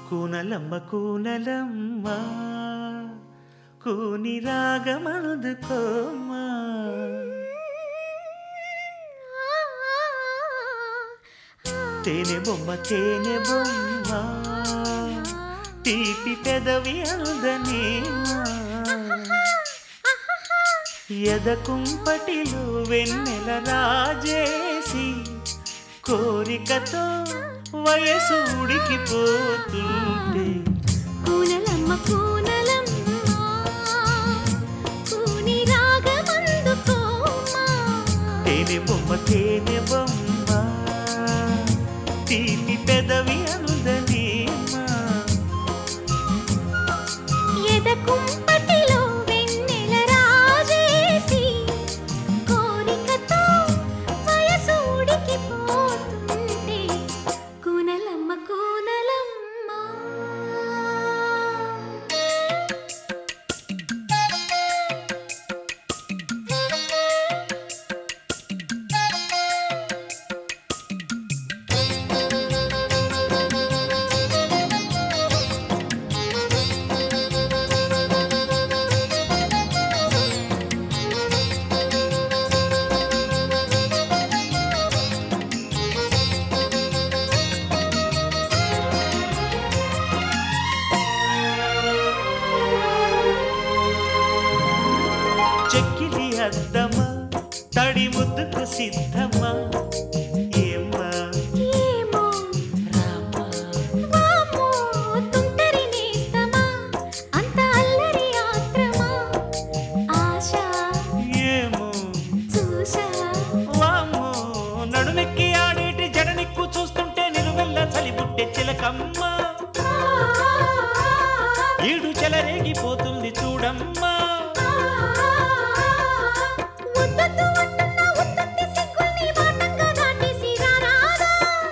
కూనలమ్మ కూనలమ్మ కూని రాగమందుకోమ్మా తేనె బొమ్మ తీపి పెదవి అందనేమా ఎదకుంపటిలో వెన్నెల రాజేసి కోరికతో వయసు ఉడికిపోతుంటే కూనలమ్మ కూనలమ్మ కూని రాగమందుకోమ్మా తేనె బొమ్మ తీపి పెదవి అందనేమా ఎదకుంపటిలో వెన్నెల రాజేసి కోరికతో వయసు ఉడికిపోతుంటే కూనలమ్మ కూనలమ్మ చెక్కిలి అద్దమా తడి ముద్దుకు సిద్ధమా ఏమ్మా ఏమో రామా వామో తుంటరి నేస్తమా అంత అల్లరి ఆత్రమా ఆశ ఏమో చూశా వామ్మో నడుమెక్కి ఆడేటి జడనిక్కు చూస్తుంటే నిలువెల్ల చలిబుట్టే చిలకమ్మ ఈడు చెలరేగిపోతుంది చూడమ్మా వద్దొద్దు అంటున్న ఉత్తత్తి సిగ్గుల్ని వాటంగా దాటేసి రారాదా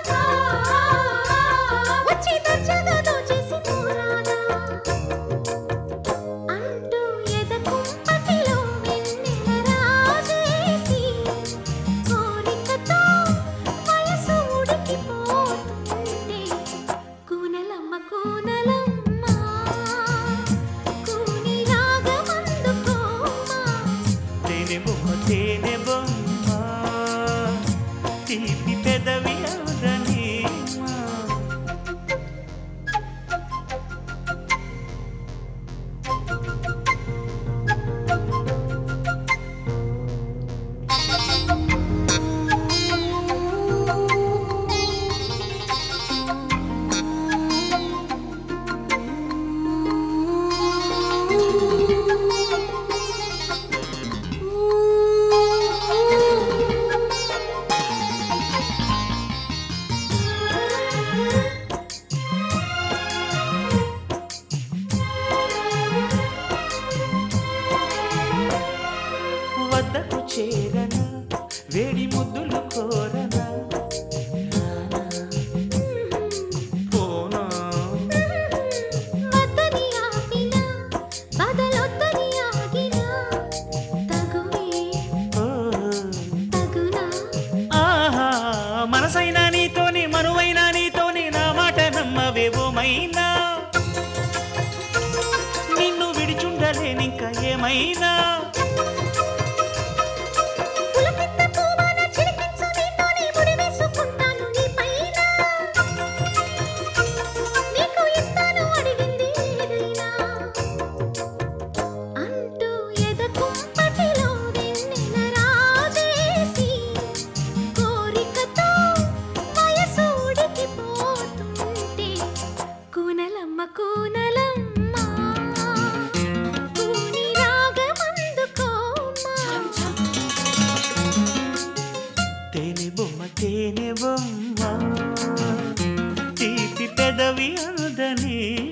వచ్చి దర్జాగా దోచేసి పోరాదా అంటూ ఎదకుంపటిలో వెన్నెల రాజేసి కోరికతో వయసు ఉడికిపోతుంటే కూనలమ్మ కూనలమ్మ కూని రాగమందుకోమ్మా తేనె బొమ్మ తీపి పెదవి అందనేమా వద్దకు చేరనా వేడి ముద్దులు కోరనా రానా పోనా వద్దని ఆపినా బదలొద్దని ఆగినా తగువే ఓ తగునా ఆహా మనసైనా నీతోని మనువైనా నీతోని నా మాట నమ్మవేవోమైనా నిన్ను విడిచుండలేనింక ఏమైనా పులకింత పూవాన చిలికించు నీతోని ముడి వేసుకుంటాను నీ పైన నీకు ఇస్తాను అడిగింది ఏదైనా అంటూ ఎదకుంపటిలో వెన్నెల రాజేసి కోరికతో వయసు ఉడికిపోతుంటే కూనలమ్మ కూనలమ్మ కూని రాగమందుకోమ్మా తేనె బొమ్మ తీపి పెదవి అందనే